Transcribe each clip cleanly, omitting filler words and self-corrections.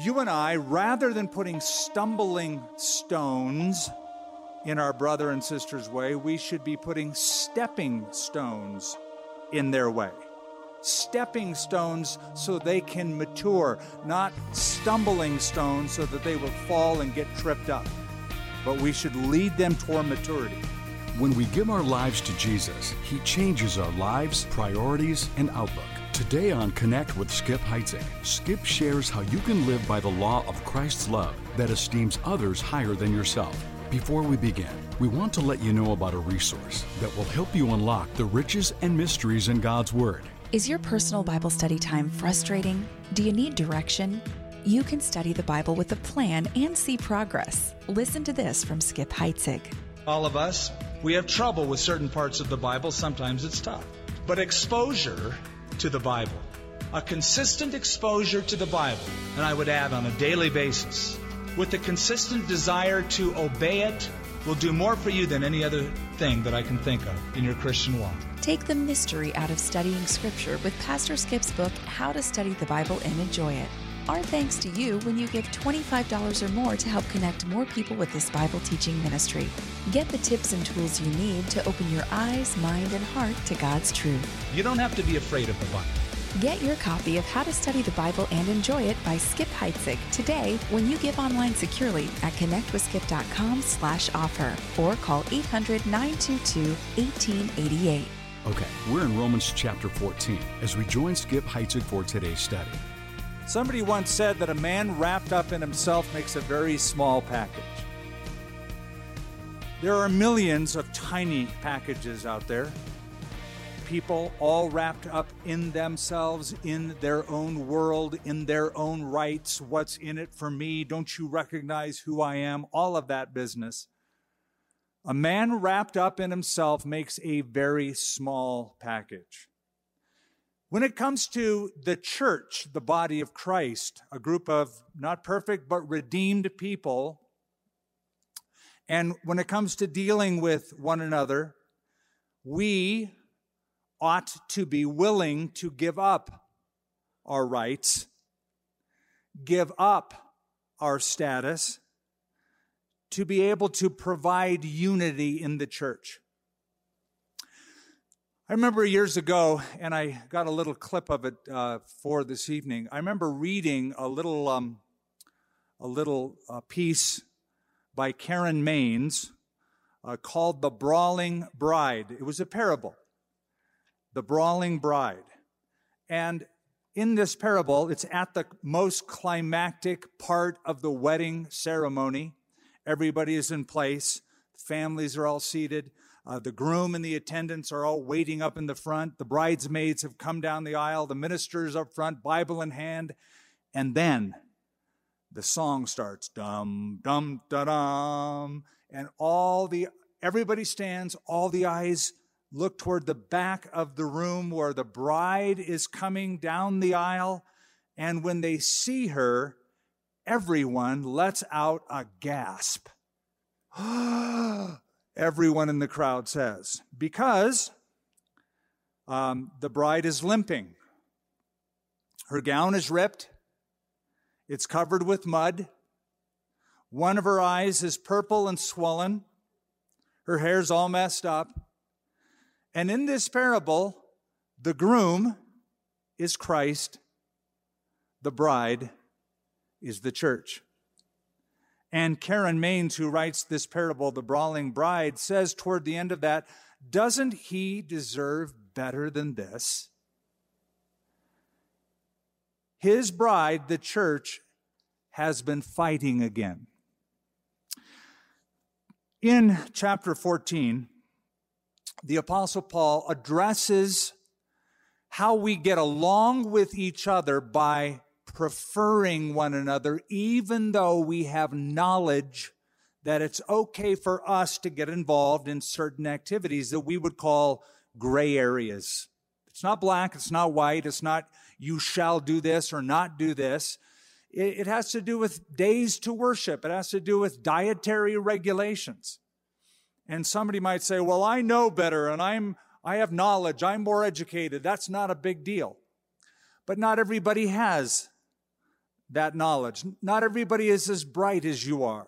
You and I, rather than putting stumbling stones in our brother and sister's way, we should be putting stepping stones in their way. Stepping stones so they can mature, not stumbling stones so that they will fall and get tripped up. But we should lead them toward maturity. When we give our lives to Jesus, He changes our lives, priorities, and outlook. Today on Connect with Skip Heitzig, Skip shares how you can live by the law of Christ's love that esteems others higher than yourself. Before we begin, we want to let you know about a resource that will help you unlock the riches and mysteries in God's Word. Is your personal Bible study time frustrating? Do you need direction? You can study the Bible with a plan and see progress. Listen to this from Skip Heitzig. All of us, we have trouble with certain parts of the Bible. Sometimes it's tough. But exposure to the Bible, a consistent exposure to the Bible, and I would add on a daily basis, with a consistent desire to obey it, will do more for you than any other thing that I can think of in your Christian walk. Take the mystery out of studying Scripture with Pastor Skip's book, How to Study the Bible and Enjoy It. Our thanks to you when you give $25 or more to help connect more people with this Bible teaching ministry. Get the tips and tools you need to open your eyes, mind, and heart to God's truth. You don't have to be afraid of the Bible. Get your copy of How to Study the Bible and Enjoy It by Skip Heitzig today when you give online securely at connectwithskip.com/offer or call 800-922-1888. Okay, we're in Romans chapter 14 as we join Skip Heitzig for today's study. Somebody once said that a man wrapped up in himself makes a very small package. There are millions of tiny packages out there. People all wrapped up in themselves, in their own world, in their own rights. What's in it for me? Don't you recognize who I am? All of that business. A man wrapped up in himself makes a very small package. When it comes to the church, the body of Christ, a group of not perfect but redeemed people, and when it comes to dealing with one another, we ought to be willing to give up our rights, give up our status, to be able to provide unity in the church. I remember years ago, and I got a little clip of it for this evening. I remember reading a little piece by Karen Maines called "The Brawling Bride." It was a parable, "The Brawling Bride," and in this parable, it's at the most climactic part of the wedding ceremony. Everybody is in place. Families are all seated. The groom and the attendants are all waiting up in the front. The bridesmaids have come down the aisle. The minister's up front, Bible in hand. And then the song starts, dum, dum, da-dum. And everybody stands, all the eyes look toward the back of the room where the bride is coming down the aisle. And when they see her, everyone lets out a gasp. Everyone in the crowd says, because the bride is limping. Her gown is ripped. It's covered with mud. One of her eyes is purple and swollen. Her hair's all messed up. And in this parable, the groom is Christ. The bride is the church. And Karen Maines, who writes this parable, The Brawling Bride, says toward the end of that, doesn't he deserve better than this? His bride, the church, has been fighting again. In chapter 14, the Apostle Paul addresses how we get along with each other by preferring one another, even though we have knowledge that it's okay for us to get involved in certain activities that we would call gray areas. It's not black, it's not white, it's not you shall do this or not do this. It has to do with days to worship. It has to do with dietary regulations. And somebody might say, well, I know better and I have knowledge, I'm more educated. That's not a big deal. But not everybody has that knowledge. Not everybody is as bright as you are.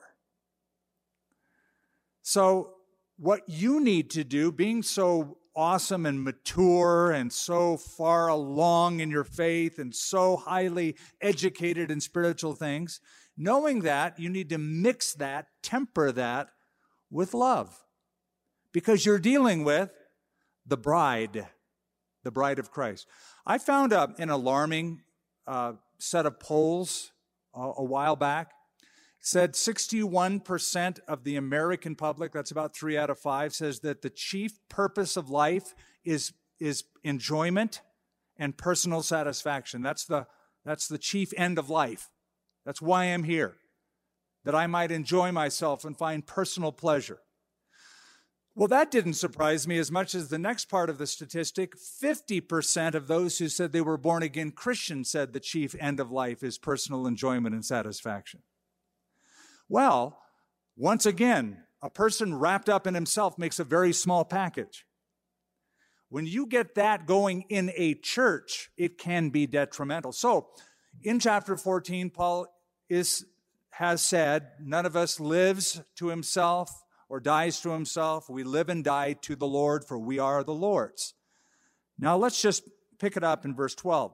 So what you need to do, being so awesome and mature and so far along in your faith and so highly educated in spiritual things, knowing that, you need to mix that, temper that with love. Because you're dealing with the bride of Christ. I found an alarming set of polls a while back. It said 61% of the American public, that's about 3 out of 5, says that the chief purpose of life is enjoyment and personal satisfaction. That's the chief end of life. That's why I'm here, that I might enjoy myself and find personal pleasure. Well, that didn't surprise me as much as the next part of the statistic. 50% of those who said they were born-again Christians said the chief end of life is personal enjoyment and satisfaction. Well, once again, a person wrapped up in himself makes a very small package. When you get that going in a church, it can be detrimental. So, in chapter 14, Paul has said, none of us lives to himself or dies to himself. We live and die to the Lord, for we are the Lord's. Now let's just pick it up in verse 12.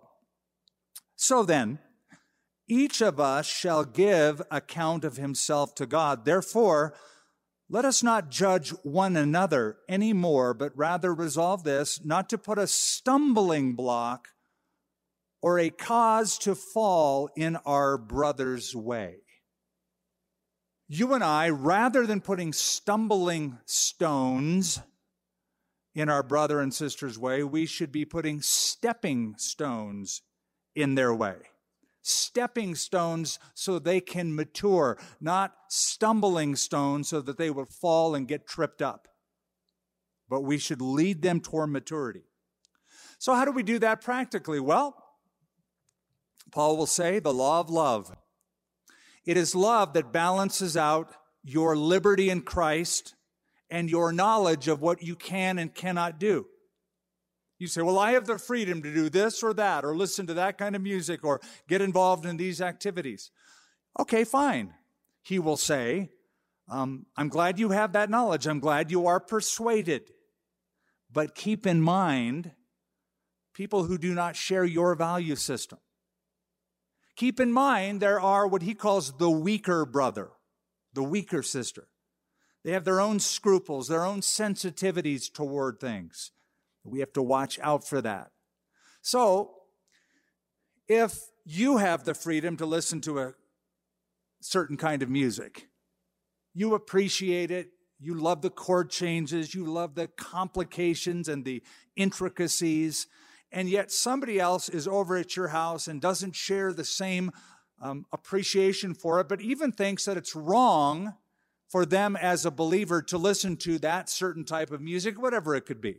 So then, each of us shall give account of himself to God. Therefore, let us not judge one another anymore, but rather resolve this, not to put a stumbling block or a cause to fall in our brother's way. You and I, rather than putting stumbling stones in our brother and sister's way, we should be putting stepping stones in their way. Stepping stones so they can mature, not stumbling stones so that they will fall and get tripped up. But we should lead them toward maturity. So how do we do that practically? Well, Paul will say the law of love. It is love that balances out your liberty in Christ and your knowledge of what you can and cannot do. You say, well, I have the freedom to do this or that, or listen to that kind of music, or get involved in these activities. Okay, fine. He will say, I'm glad you have that knowledge. I'm glad you are persuaded. But keep in mind people who do not share your value system. Keep in mind, there are what he calls the weaker brother, the weaker sister. They have their own scruples, their own sensitivities toward things. We have to watch out for that. So, if you have the freedom to listen to a certain kind of music, you appreciate it, you love the chord changes, you love the complications and the intricacies, and yet somebody else is over at your house and doesn't share the same appreciation for it, but even thinks that it's wrong for them as a believer to listen to that certain type of music, whatever it could be.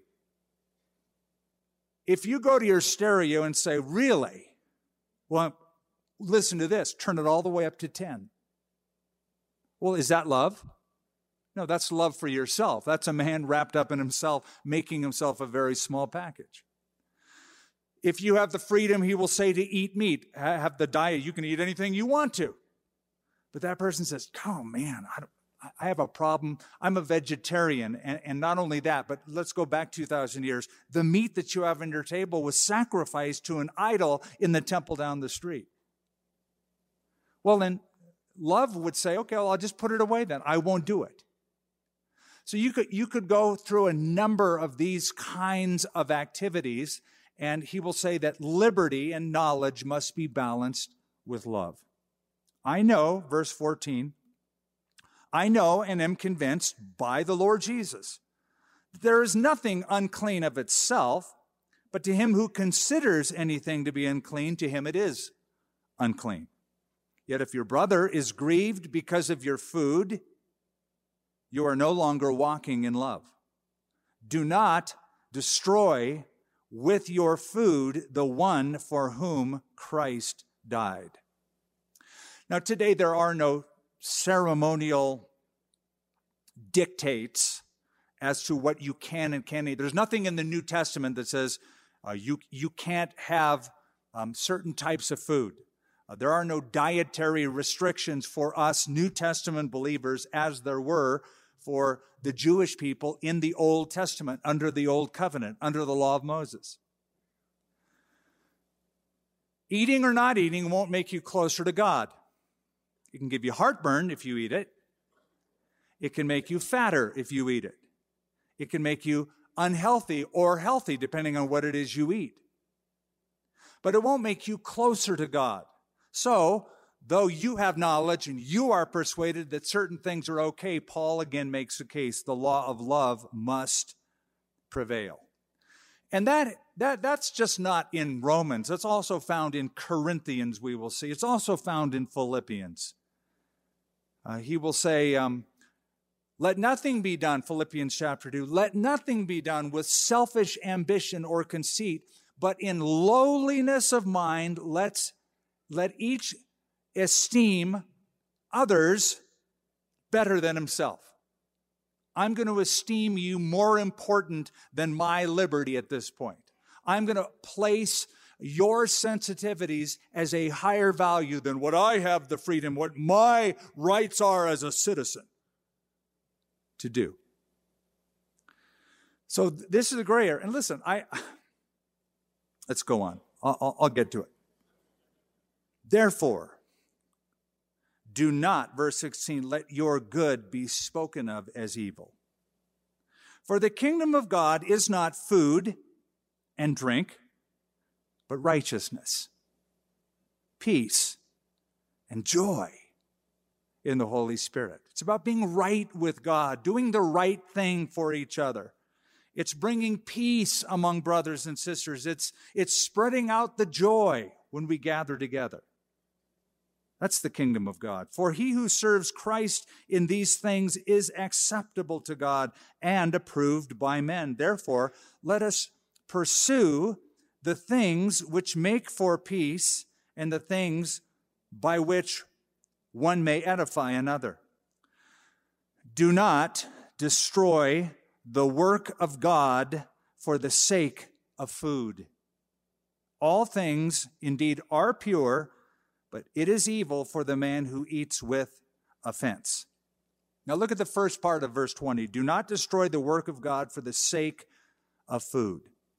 If you go to your stereo and say, really? Well, listen to this. Turn it all the way up to 10. Well, is that love? No, that's love for yourself. That's a man wrapped up in himself, making himself a very small package. If you have the freedom, he will say, to eat meat, have the diet. You can eat anything you want to. But that person says, oh man, I have a problem. I'm a vegetarian. And not only that, but let's go back 2,000 years. The meat that you have on your table was sacrificed to an idol in the temple down the street. Well, then love would say, okay, well, I'll just put it away then. I won't do it. So you could go through a number of these kinds of activities, and he will say that liberty and knowledge must be balanced with love. I know, verse 14, I know and am convinced by the Lord Jesus that there is nothing unclean of itself, but to him who considers anything to be unclean, to him it is unclean. Yet if your brother is grieved because of your food, you are no longer walking in love. Do not destroy with your food the one for whom Christ died. Now, today there are no ceremonial dictates as to what you can and can't eat. There's nothing in the New Testament that says you can't have certain types of food. There are no dietary restrictions for us New Testament believers as there were for the Jewish people in the Old Testament, under the Old Covenant, under the law of Moses. Eating or not eating won't make you closer to God. It can give you heartburn if you eat it. It can make you fatter if you eat it. It can make you unhealthy or healthy, depending on what it is you eat. But it won't make you closer to God. So, though you have knowledge and you are persuaded that certain things are okay, Paul again makes the case the law of love must prevail. And that's just not in Romans. It's also found in Corinthians, we will see. It's also found in Philippians. He will say, let nothing be done, Philippians chapter 2, let nothing be done with selfish ambition or conceit, but in lowliness of mind, let each esteem others better than himself. I'm going to esteem you more important than my liberty at this point. I'm going to place your sensitivities as a higher value than what I have the freedom, what my rights are as a citizen to do. So this is a gray area. And listen, let's go on. I'll get to it. Therefore, do not, verse 16, let your good be spoken of as evil. For the kingdom of God is not food and drink, but righteousness, peace, and joy in the Holy Spirit. It's about being right with God, doing the right thing for each other. It's bringing peace among brothers and sisters. It's spreading out the joy when we gather together. That's the kingdom of God. For he who serves Christ in these things is acceptable to God and approved by men. Therefore, let us pursue the things which make for peace and the things by which one may edify another. Do not destroy the work of God for the sake of food. All things indeed are pure, but it is evil for the man who eats with offense. Now look at the first part of verse 20. Do not destroy the work of God for the sake of food.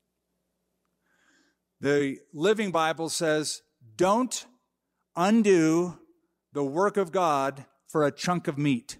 The Living Bible says, don't undo the work of God for a chunk of meat.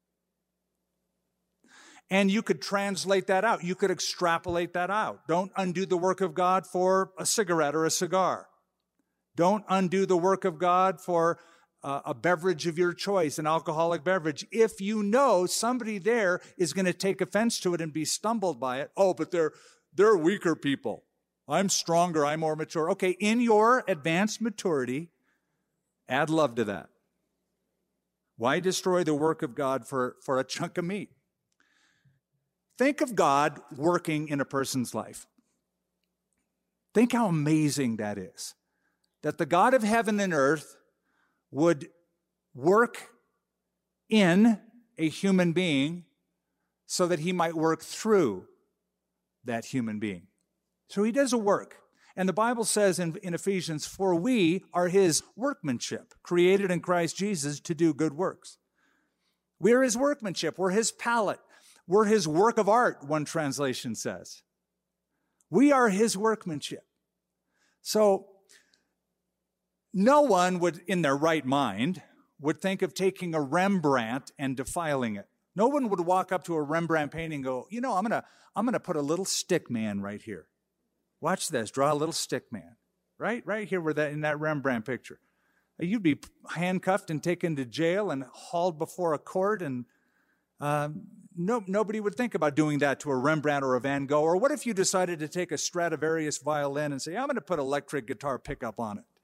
And you could translate that out. You could extrapolate that out. Don't undo the work of God for a cigarette or a cigar. Don't undo the work of God for a beverage of your choice, an alcoholic beverage. If you know somebody there is going to take offense to it and be stumbled by it, oh, but they're weaker people. I'm stronger, I'm more mature. Okay, in your advanced maturity, add love to that. Why destroy the work of God for a chunk of meat? Think of God working in a person's life. Think how amazing that is. That the God of heaven and earth would work in a human being so that he might work through that human being. So he does a work. And the Bible says in Ephesians, for we are his workmanship, created in Christ Jesus to do good works. We are his workmanship. We're his palette. We're his work of art, one translation says. We are his workmanship. So no one would, in their right mind, would think of taking a Rembrandt and defiling it. No one would walk up to a Rembrandt painting and go, you know, I'm gonna put a little stick man right here. Watch this, draw a little stick man. Right here where in that Rembrandt picture. You'd be handcuffed and taken to jail and hauled before a court, and nobody would think about doing that to a Rembrandt or a Van Gogh. Or what if you decided to take a Stradivarius violin and say, I'm going to put electric guitar pickup on it?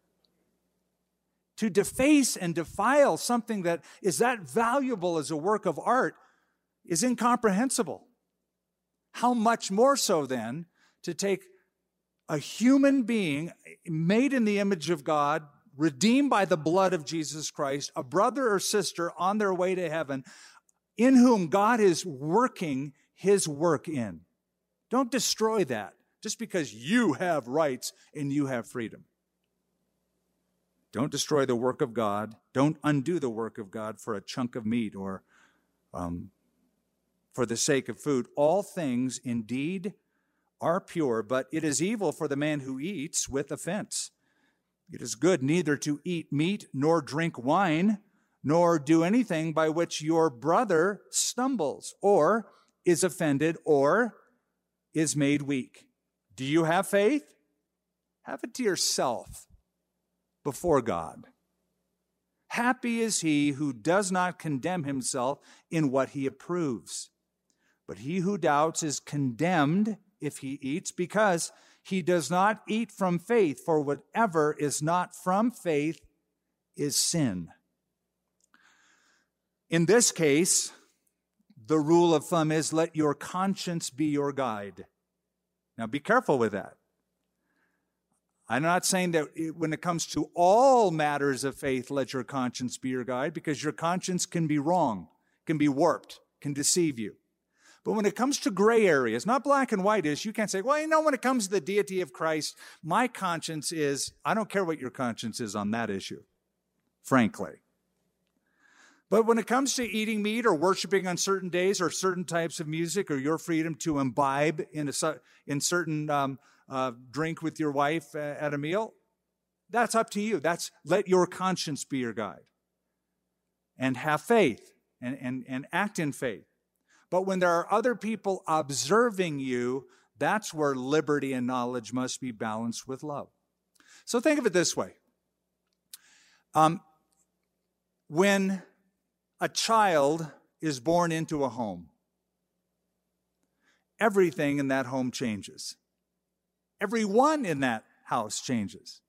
To deface and defile something that is that valuable as a work of art is incomprehensible. How much more so then to take a human being made in the image of God, redeemed by the blood of Jesus Christ, a brother or sister on their way to heaven, in whom God is working his work in. Don't destroy that just because you have rights and you have freedom. Don't destroy the work of God. Don't undo the work of God for a chunk of meat or for the sake of food. All things indeed are pure, but it is evil for the man who eats with offense. It is good neither to eat meat nor drink wine, nor do anything by which your brother stumbles or is offended or is made weak. Do you have faith? Have it to yourself before God. Happy is he who does not condemn himself in what he approves. But he who doubts is condemned if he eats, because he does not eat from faith, for whatever is not from faith is sin. In this case, the rule of thumb is let your conscience be your guide. Now be careful with that. I'm not saying that when it comes to all matters of faith, let your conscience be your guide, because your conscience can be wrong, can be warped, can deceive you. But when it comes to gray areas, not black and white is, you can't say, well, when it comes to the deity of Christ, my conscience is, I don't care what your conscience is on that issue, frankly. But when it comes to eating meat or worshiping on certain days or certain types of music, or your freedom to imbibe in certain drink with your wife at a meal, that's up to you. Let your conscience be your guide. And have faith and act in faith. But when there are other people observing you, that's where liberty and knowledge must be balanced with love. So think of it this way. When a child is born into a home, everything in that home changes. Everyone in that house changes.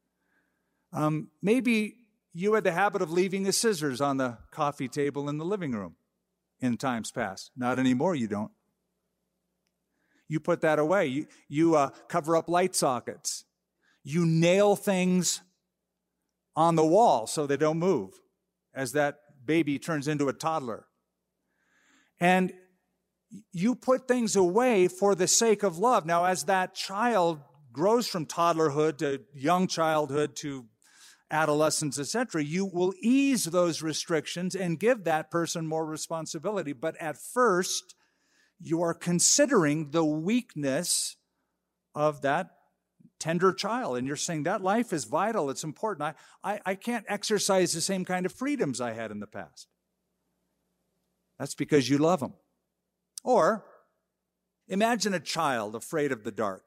Maybe you had the habit of leaving the scissors on the coffee table in the living room in times past. Not anymore, you don't. You put that away. You cover up light sockets. You nail things on the wall so they don't move as that baby turns into a toddler. And you put things away for the sake of love. Now, as that child grows from toddlerhood to young childhood to adolescence, etc., you will ease those restrictions and give that person more responsibility. But at first, you are considering the weakness of that tender child. And you're saying that life is vital, it's important. I can't exercise the same kind of freedoms I had in the past. That's because you love them. Or imagine a child afraid of the dark.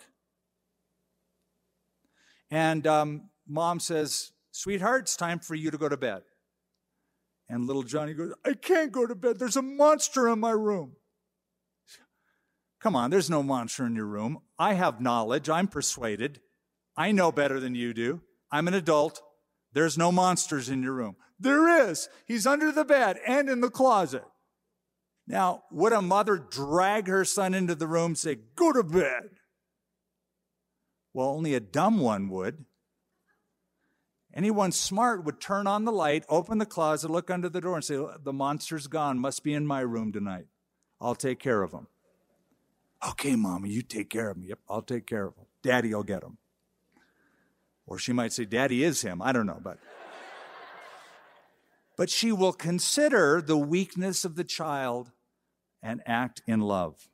And mom says, sweetheart, it's time for you to go to bed. And little Johnny goes, I can't go to bed. There's a monster in my room. Come on, there's no monster in your room. I have knowledge. I'm persuaded. I know better than you do. I'm an adult. There's no monsters in your room. There is. He's under the bed and in the closet. Now, would a mother drag her son into the room and say, go to bed? Well, only a dumb one would. Anyone smart would turn on the light, open the closet, look under the door and say, the monster's gone, must be in my room tonight. I'll take care of him. Okay, Mommy, you take care of him. Yep, I'll take care of him. Daddy will get him. Or she might say, Daddy is him. I don't know, but she will consider the weakness of the child and act in love.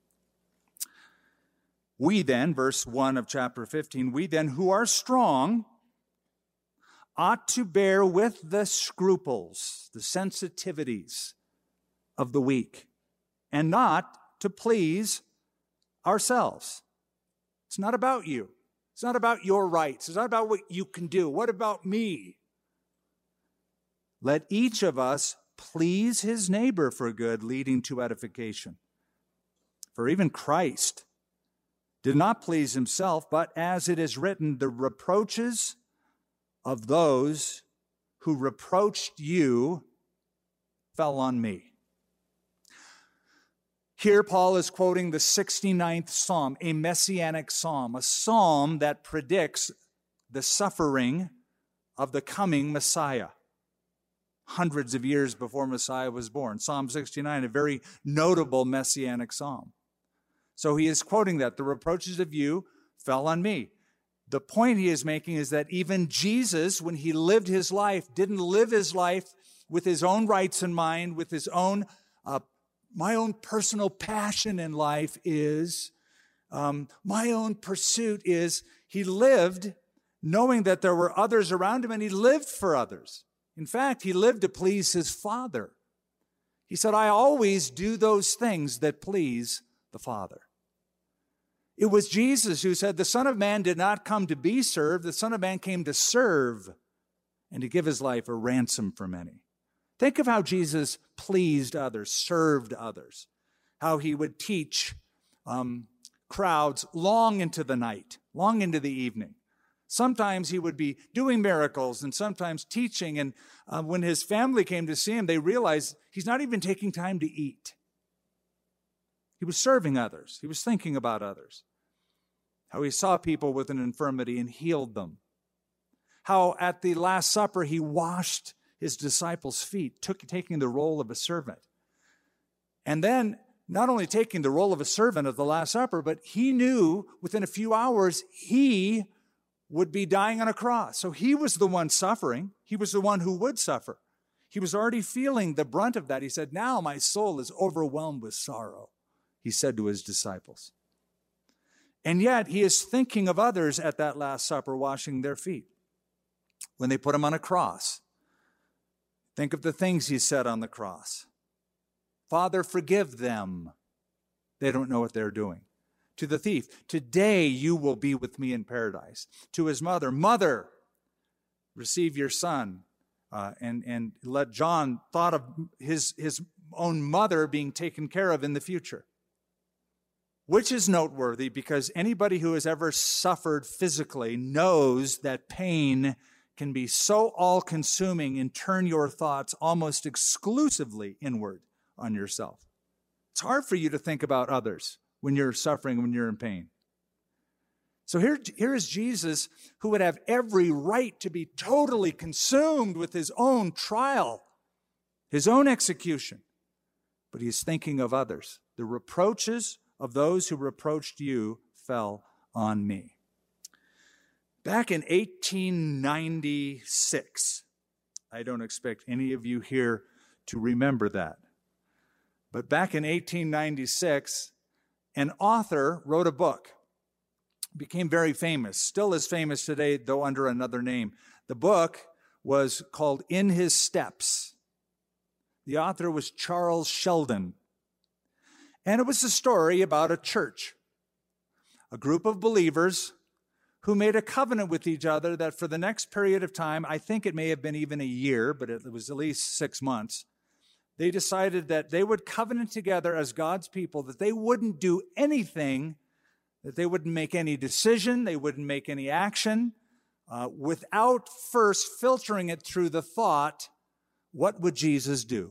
We then, verse 1 of chapter 15, we then who are strong ought to bear with the scruples, the sensitivities of the weak, and not to please ourselves. It's not about you. It's not about your rights. It's not about what you can do. What about me? Let each of us please his neighbor for good, leading to edification. For even Christ did not please himself, but as it is written, the reproaches of those who reproached you fell on me. Here Paul is quoting the 69th Psalm, a messianic psalm, a psalm that predicts the suffering of the coming Messiah, hundreds of years before Messiah was born. Psalm 69, a very notable messianic psalm. So he is quoting that. The reproaches of you fell on me. The point he is making is that even Jesus, when he lived his life, didn't live his life with his own rights in mind, with his own, my own personal passion in life is, my own pursuit is, he lived knowing that there were others around him, and he lived for others. In fact, he lived to please his Father. He said, I always do those things that please the Father. It was Jesus who said, the Son of Man did not come to be served. The Son of Man came to serve and to give his life a ransom for many. Think of how Jesus pleased others, served others, how he would teach crowds long into the night, long into the evening. Sometimes he would be doing miracles and sometimes teaching. And when his family came to see him, they realized he's not even taking time to eat. He was serving others. He was thinking about others. How he saw people with an infirmity and healed them. How at the Last Supper he washed his disciples' feet, taking the role of a servant. And then not only taking the role of a servant at the Last Supper, but he knew within a few hours he would be dying on a cross. So he was the one suffering. He was the one who would suffer. He was already feeling the brunt of that. He said, now my soul is overwhelmed with sorrow, he said to his disciples. And yet he is thinking of others at that Last Supper, washing their feet. When they put him on a cross, think of the things he said on the cross. Father, forgive them. They don't know what they're doing. To the thief, today you will be with me in paradise. To his mother, mother, receive your son. And let John thought of his own mother being taken care of in the future. Which is noteworthy because anybody who has ever suffered physically knows that pain can be so all-consuming and turn your thoughts almost exclusively inward on yourself. It's hard for you to think about others when you're suffering, when you're in pain. So here is Jesus who would have every right to be totally consumed with his own trial, his own execution. But he's thinking of others. The reproaches of those who reproached you fell on me. Back in 1896, I don't expect any of you here to remember that. But back in 1896, an author wrote a book, became very famous, still is famous today, though under another name. The book was called In His Steps. The author was Charles Sheldon. And it was a story about a church, a group of believers who made a covenant with each other that for the next period of time, I think it may have been even a year, but it was at least 6 months, they decided that they would covenant together as God's people, that they wouldn't do anything, that they wouldn't make any decision, they wouldn't make any action, without first filtering it through the thought, what would Jesus do?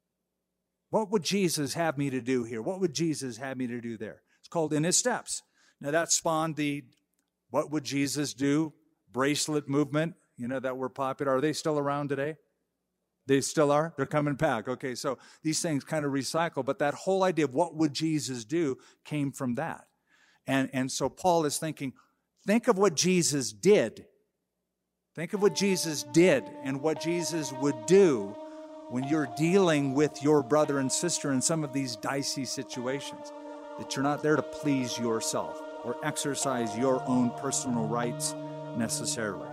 What would Jesus have me to do here? What would Jesus have me to do there? It's called In His Steps. Now that spawned the what would Jesus do bracelet movement, that were popular. Are they still around today? They still are? They're coming back. Okay, so these things kind of recycle, but that whole idea of what would Jesus do came from that. And so Paul is thinking, think of what Jesus did. Think of what Jesus did and what Jesus would do when you're dealing with your brother and sister in some of these dicey situations, that you're not there to please yourself or exercise your own personal rights necessarily.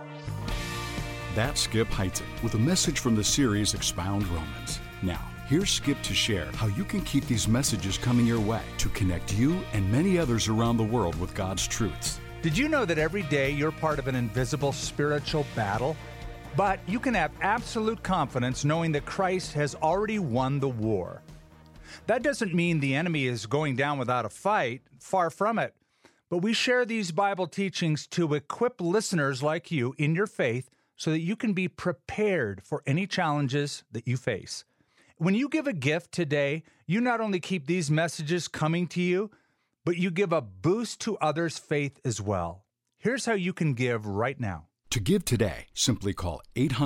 That's Skip Heitzig with a message from the series Expound Romans. Now, here's Skip to share how you can keep these messages coming your way to connect you and many others around the world with God's truths. Did you know that every day you're part of an invisible spiritual battle? But you can have absolute confidence knowing that Christ has already won the war. That doesn't mean the enemy is going down without a fight, far from it. But we share these Bible teachings to equip listeners like you in your faith so that you can be prepared for any challenges that you face. When you give a gift today, you not only keep these messages coming to you, but you give a boost to others' faith as well. Here's how you can give right now. To give today, simply call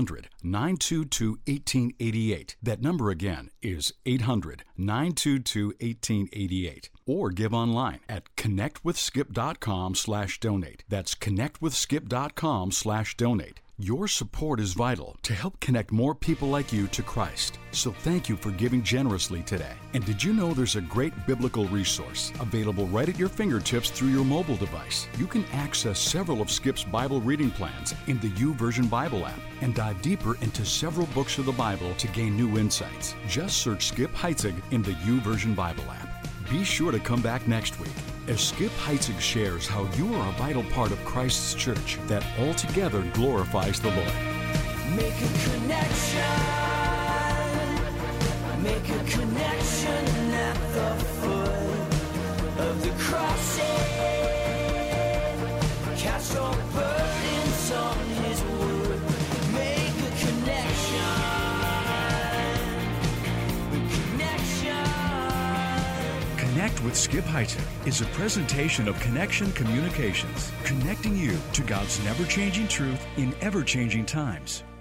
800-922-1888. That number again is 800-922-1888. Or give online at connectwithskip.com/donate. That's connectwithskip.com/donate. Your support is vital to help connect more people like you to Christ. So thank you for giving generously today. And did you know there's a great biblical resource available right at your fingertips through your mobile device? You can access several of Skip's Bible reading plans in the YouVersion Bible app and dive deeper into several books of the Bible to gain new insights. Just search Skip Heitzig in the YouVersion Bible app. Be sure to come back next week as Skip Heitzig shares how you are a vital part of Christ's church that altogether glorifies the Lord. Make a connection. Make a connection at the foot of the cross. Cast your burdens on His wood. Make a connection. Connect with Skip Heitzig is a presentation of Connection Communications, connecting you to God's never-changing truth in ever-changing times.